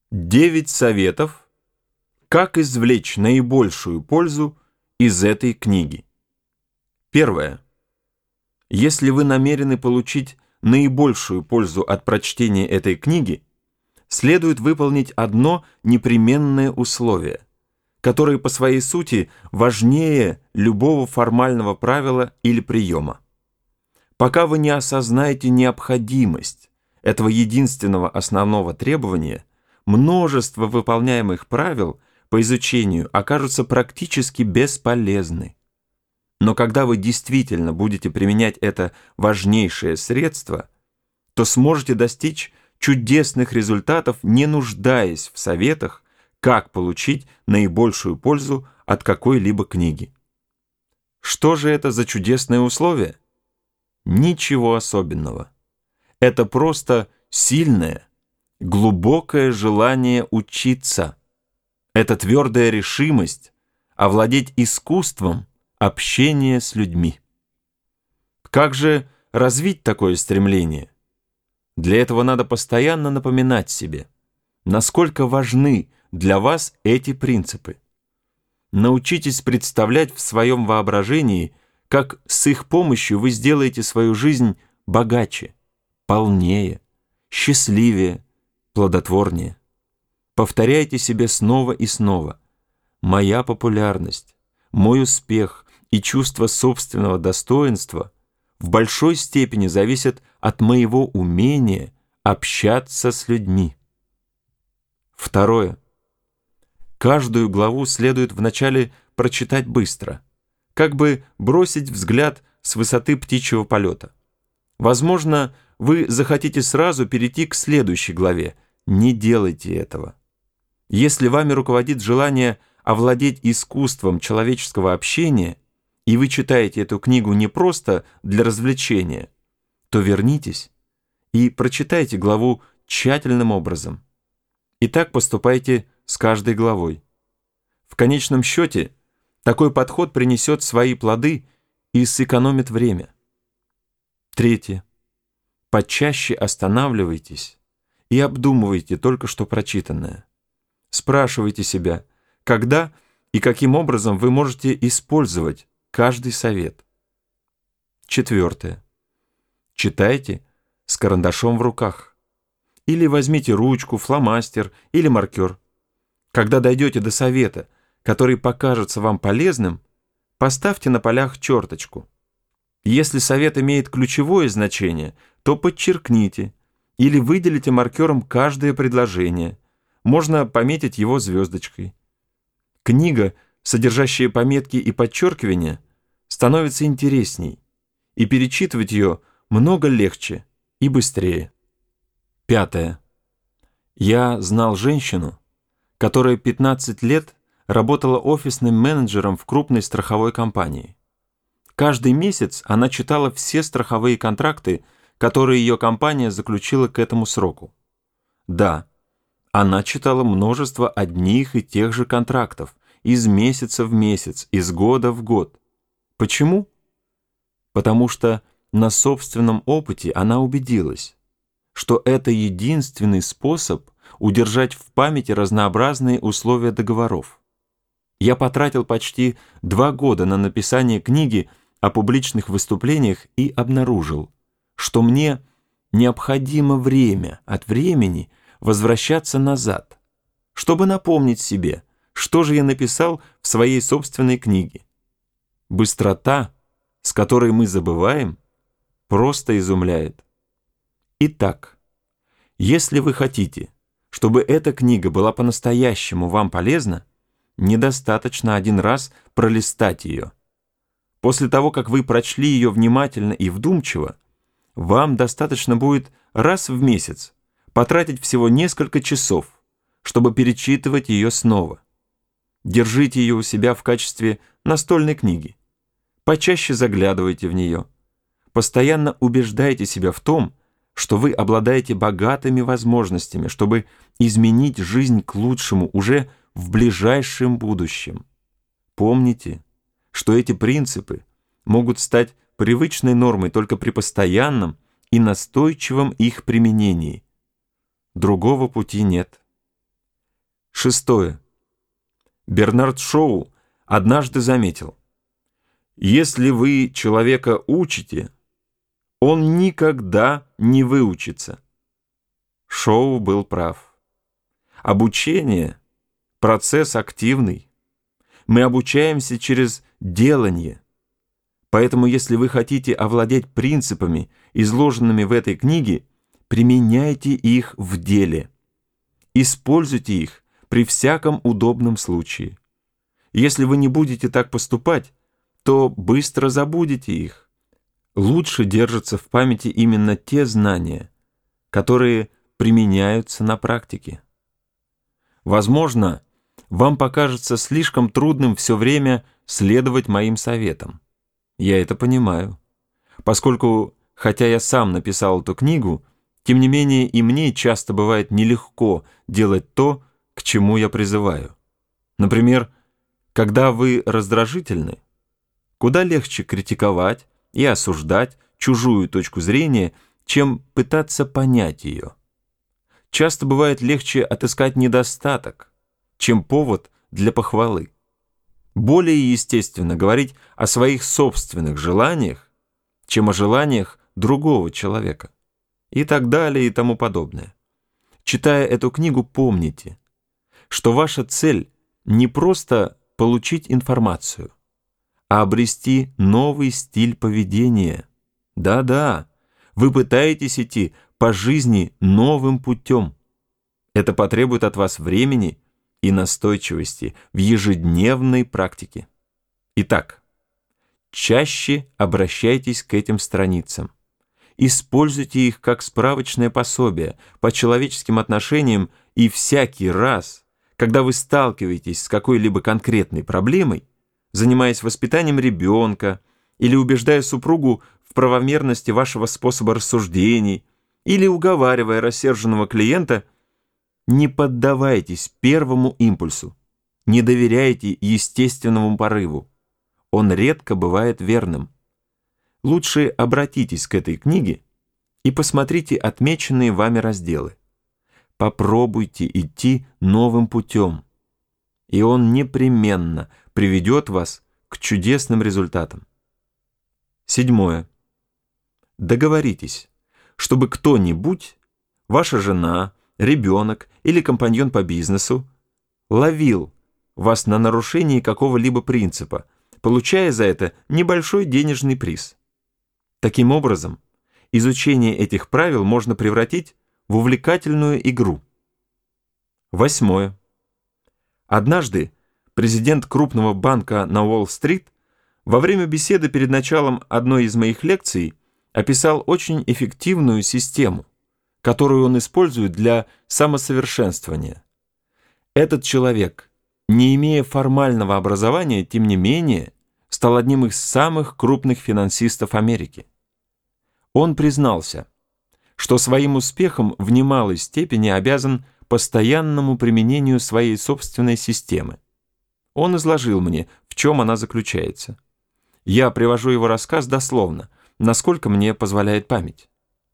9 советов, как извлечь наибольшую пользу из этой книги. Первое. Если вы намерены получить наибольшую пользу от прочтения этой книги, следует выполнить одно непременное условие, которое по своей сути важнее любого формального правила или приема. Пока вы не осознаете необходимость этого единственного основного требования, множество выполняемых правил по изучению окажутся практически бесполезны. Но когда вы действительно будете применять это важнейшее средство, то сможете достичь чудесных результатов, не нуждаясь в советах, как получить наибольшую пользу от какой-либо книги. Что же это за чудесные условия? Ничего особенного. Это просто сильное, глубокое желание учиться. Это твердая решимость овладеть искусством общения с людьми. Как же развить такое стремление? Для этого надо постоянно напоминать себе, насколько важны для вас эти принципы. Научитесь представлять в своем воображении, как с их помощью вы сделаете свою жизнь богаче, полнее, счастливее, плодотворнее. Повторяйте себе снова и снова: «Моя популярность, мой успех и чувство собственного достоинства в большой степени зависят от моего умения общаться с людьми». Второе. Каждую главу следует вначале прочитать быстро, как бы бросить взгляд с высоты птичьего полета. Возможно, вы захотите сразу перейти к следующей главе. Не делайте этого. Если вами руководит желание овладеть искусством человеческого общения, и вы читаете эту книгу не просто для развлечения, то вернитесь и прочитайте главу тщательным образом. И так поступайте с каждой главой. В конечном счете, такой подход принесет свои плоды и сэкономит время. Третье. Почаще останавливайтесь и обдумывайте только что прочитанное. Спрашивайте себя, когда и каким образом вы можете использовать каждый совет. Четвертое. Читайте с карандашом в руках. Или возьмите ручку, фломастер или маркер. Когда дойдете до совета, который покажется вам полезным, поставьте на полях черточку. Если совет имеет ключевое значение, то подчеркните или выделите маркером каждое предложение. Можно пометить его звездочкой. Книга, содержащая пометки и подчеркивания, становится интересней, и перечитывать ее много легче и быстрее. Пятое. Я знал женщину, которая 15 лет работала офисным менеджером в крупной страховой компании. Каждый месяц она читала все страховые контракты, которые ее компания заключила к этому сроку. Да, она читала множество одних и тех же контрактов из месяца в месяц, из года в год. Почему? Потому что на собственном опыте она убедилась, что это единственный способ удержать в памяти разнообразные условия договоров. Я потратил почти 2 года на написание книги о публичных выступлениях и обнаружил, что мне необходимо время от времени возвращаться назад, чтобы напомнить себе, что же я написал в своей собственной книге. Быстрота, с которой мы забываем, просто изумляет. Итак, если вы хотите, чтобы эта книга была по-настоящему вам полезна, недостаточно один раз пролистать ее. После того, как вы прочли ее внимательно и вдумчиво, вам достаточно будет раз в месяц потратить всего несколько часов, чтобы перечитывать ее снова. Держите ее у себя в качестве настольной книги. Почаще заглядывайте в нее. Постоянно убеждайте себя в том, что вы обладаете богатыми возможностями, чтобы изменить жизнь к лучшему уже в ближайшем будущем. Помните, что эти принципы могут стать привычной нормой только при постоянном и настойчивом их применении. Другого пути нет. Шестое. Бернард Шоу однажды заметил: если вы человека учите, он никогда не выучится. Шоу был прав. Обучение – процесс активный. Мы обучаемся через делание. Поэтому, если вы хотите овладеть принципами, изложенными в этой книге, применяйте их в деле. Используйте их при всяком удобном случае. Если вы не будете так поступать, то быстро забудете их. Лучше держатся в памяти именно те знания, которые применяются на практике. Возможно, вам покажется слишком трудным все время следовать моим советам. Я это понимаю, поскольку, хотя я сам написал эту книгу, тем не менее и мне часто бывает нелегко делать то, к чему я призываю. Например, когда вы раздражительны, куда легче критиковать и осуждать чужую точку зрения, чем пытаться понять ее. Часто бывает легче отыскать недостаток, чем повод для похвалы. Более естественно говорить о своих собственных желаниях, чем о желаниях другого человека. И так далее и тому подобное. Читая эту книгу, помните, что ваша цель не просто получить информацию, а обрести новый стиль поведения. Да-да, вы пытаетесь идти по жизни новым путем. Это потребует от вас времени и настойчивости в ежедневной практике. Итак, чаще обращайтесь к этим страницам. Используйте их как справочное пособие по человеческим отношениям, и всякий раз, когда вы сталкиваетесь с какой-либо конкретной проблемой, занимаясь воспитанием ребенка или убеждая супругу в правомерности вашего способа рассуждений, или уговаривая рассерженного клиента, не поддавайтесь первому импульсу, не доверяйте естественному порыву. Он редко бывает верным. Лучше обратитесь к этой книге и посмотрите отмеченные вами разделы. Попробуйте идти новым путем, и он непременно приведет вас к чудесным результатам. Седьмое. Договоритесь, чтобы кто-нибудь, ваша жена, ребенок или компаньон по бизнесу, ловил вас на нарушении какого-либо принципа, получая за это небольшой денежный приз. Таким образом, изучение этих правил можно превратить в увлекательную игру. Восьмое. Однажды президент крупного банка на Уолл-стрит во время беседы перед началом одной из моих лекций описал очень эффективную систему, которую он использует для самосовершенствования. Этот человек, не имея формального образования, тем не менее, стал одним из самых крупных финансистов Америки. Он признался, что своим успехом в немалой степени обязан постоянному применению своей собственной системы. Он изложил мне, в чем она заключается. Я привожу его рассказ дословно, насколько мне позволяет память.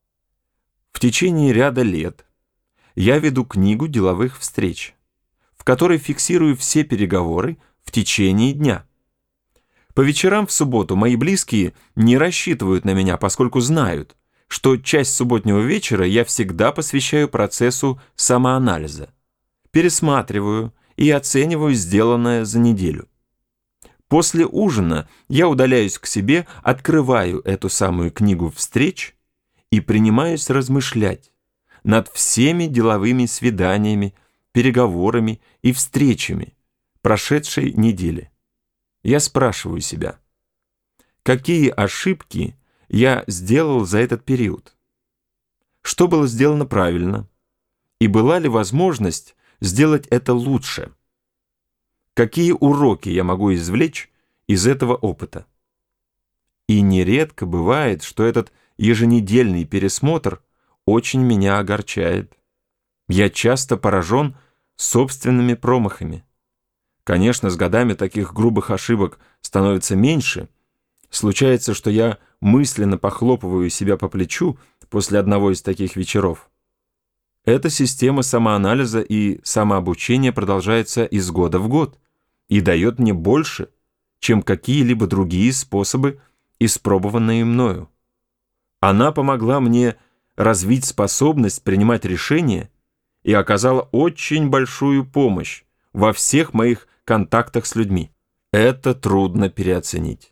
В течение ряда лет я веду книгу деловых встреч, в которой фиксирую все переговоры в течение дня. По вечерам в субботу мои близкие не рассчитывают на меня, поскольку знают, что часть субботнего вечера я всегда посвящаю процессу самоанализа, пересматриваю и оцениваю сделанное за неделю. После ужина я удаляюсь к себе, открываю эту самую книгу встреч и принимаюсь размышлять над всеми деловыми свиданиями, переговорами и встречами прошедшей недели. Я спрашиваю себя, какие ошибки я сделал за этот период? Что было сделано правильно? И была ли возможность сделать это лучше? Какие уроки я могу извлечь из этого опыта? И нередко бывает, что этот еженедельный пересмотр очень меня огорчает. Я часто поражен собственными промахами. Конечно, с годами таких грубых ошибок становится меньше. Случается, что я мысленно похлопываю себя по плечу после одного из таких вечеров. Эта система самоанализа и самообучения продолжается из года в год и дает мне больше, чем какие-либо другие способы, испробованные мною. Она помогла мне развить способность принимать решения и оказала очень большую помощь во всех моих контактах с людьми. Это трудно переоценить.